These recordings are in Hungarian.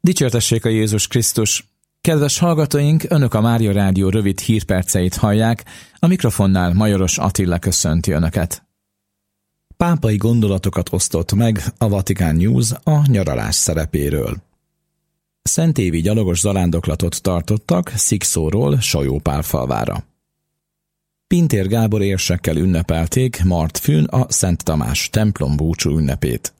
Dicsértessék a Jézus Krisztus! Kedves hallgatóink, Önök a Mária Rádió rövid hírperceit hallják, a mikrofonnál Majoros Attila köszönti Önöket. Pápai gondolatokat osztott meg a Vatican News a nyaralás szerepéről. Szentévi gyalogos zarándoklatot tartottak Szikszóról Sajópálfalvára. Pintér Gábor érsekkel ünnepelték Martfűn a Szent Tamás templom búcsú ünnepét.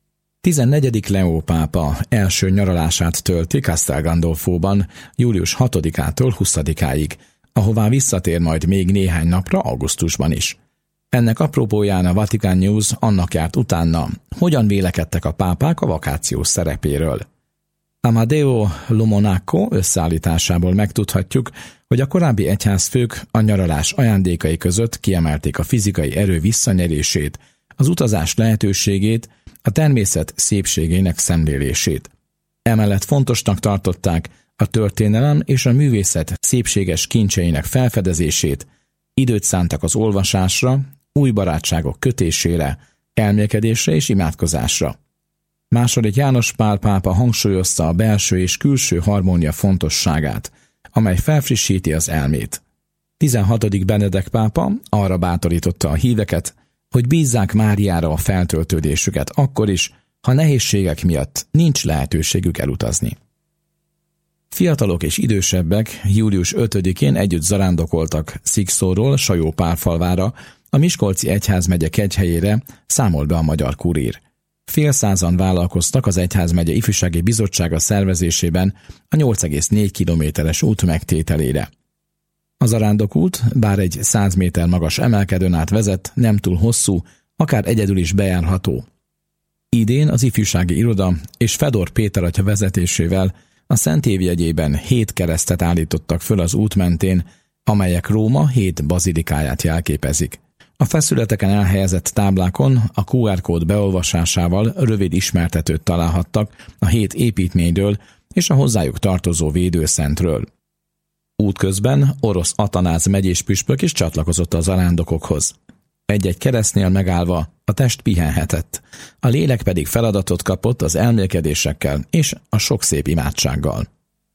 14. Leó pápa első nyaralását tölti Castel Gandolfóban július 6-ától 20-áig, ahová visszatér majd még néhány napra augusztusban is. Ennek apropóján a Vatican News annak járt utána, hogyan vélekedtek a pápák a vakációs szerepéről. Amadeo Lomonaco összeállításából megtudhatjuk, hogy a korábbi egyházfők a nyaralás ajándékai között kiemelték a fizikai erő visszanyerését, az utazás lehetőségét, a természet szépségének szemlélését. Emellett fontosnak tartották a történelem és a művészet szépséges kincseinek felfedezését, időt szántak az olvasásra, új barátságok kötésére, elmélkedésre és imádkozásra. II. János Pál pápa hangsúlyozta a belső és külső harmónia fontosságát, amely felfrissíti az elmét. 16. Benedek pápa arra bátorította a híveket, hogy bízzák Máriára a feltöltődésüket akkor is, ha nehézségek miatt nincs lehetőségük elutazni. Fiatalok és idősebbek július 5-én együtt zarándokoltak Szikszóról Sajópálfalvára, a Miskolci Egyházmegye kegyhelyére, számol be a Magyar Kurír. Fél százan vállalkoztak az Egyházmegye Ifjúsági Bizottsága szervezésében a 8,4 kilométeres út megtételére. A zarándokút, bár egy 100 méter magas emelkedőn át vezet, nem túl hosszú, akár egyedül is bejárható. Idén az ifjúsági iroda és Fedor Péter atya vezetésével a Szent Év jegyében 7 keresztet állítottak föl az út mentén, amelyek Róma 7 bazilikáját jelképezik. A feszületeken elhelyezett táblákon a QR kód beolvasásával rövid ismertetőt találhattak a 7 építményről és a hozzájuk tartozó védőszentről. Útközben Orosz Atanáz megyés püspök is csatlakozott a zarándokokhoz. Egy-egy keresztnél megállva a test pihenhetett, a lélek pedig feladatot kapott az elmélkedésekkel és a sok szép imádsággal.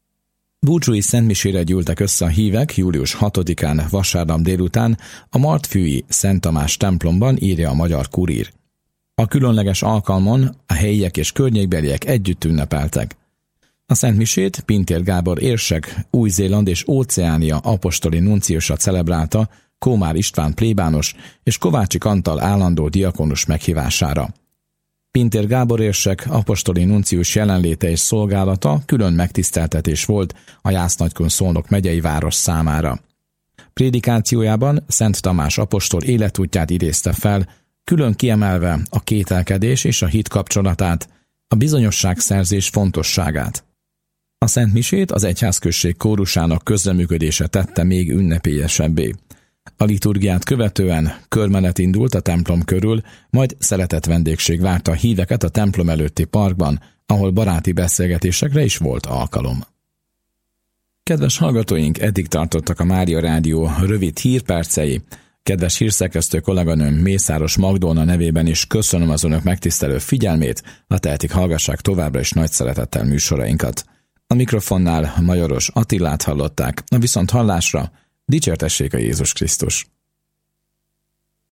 Búcsúi szentmisére gyűltek össze a hívek július 6-án vasárnap délután a martfűi Szent Tamás templomban, írja a Magyar Kurír. A különleges alkalmon a helyiek és környékbeliek együtt ünnepeltek. A szentmisét Pintér Gábor érsek, Új-Zéland és Óceánia apostoli nunciusa celebrálta Kómár István plébános és Kovácsik Antal állandó diakonus meghívására. Pintér Gábor érsek apostoli nuncius jelenléte és szolgálata külön megtiszteltetés volt a Jász-Nagykun-Szolnok megyei város számára. Prédikációjában Szent Tamás apostol életútját idézte fel, külön kiemelve a kételkedés és a hit kapcsolatát, a bizonyosságszerzés fontosságát. A szentmisét az egyházközség kórusának közreműködése tette még ünnepélyesebbé. A liturgiát követően körmenet indult a templom körül, majd szeretett vendégség várta a híveket a templom előtti parkban, ahol baráti beszélgetésekre is volt alkalom. Kedves hallgatóink, eddig tartottak a Mária Rádió rövid hírpercei. Kedves hírszerkesztő kolléganőm Mészáros Magdolna nevében is köszönöm az Önök megtisztelő figyelmét, ha tehetik, hallgassák továbbra is nagy szeretettel műsorainkat. A mikrofonnál Majoros Attilát hallották, a viszonthallásra dicsértessék a Jézus Krisztus!